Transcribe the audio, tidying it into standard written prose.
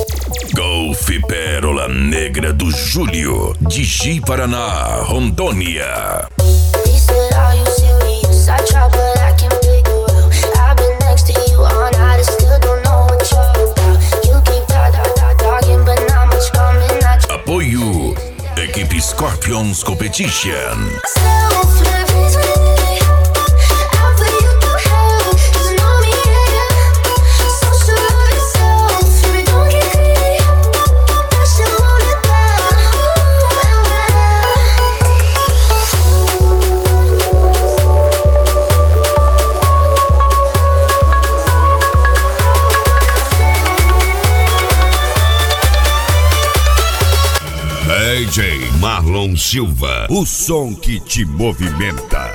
Golfe Pérola Negra do Júlio, de Ji, Paraná, Rondônia. Apoio Equipe Scorpions Competition. DJ Marlon Silva, o som que te movimenta.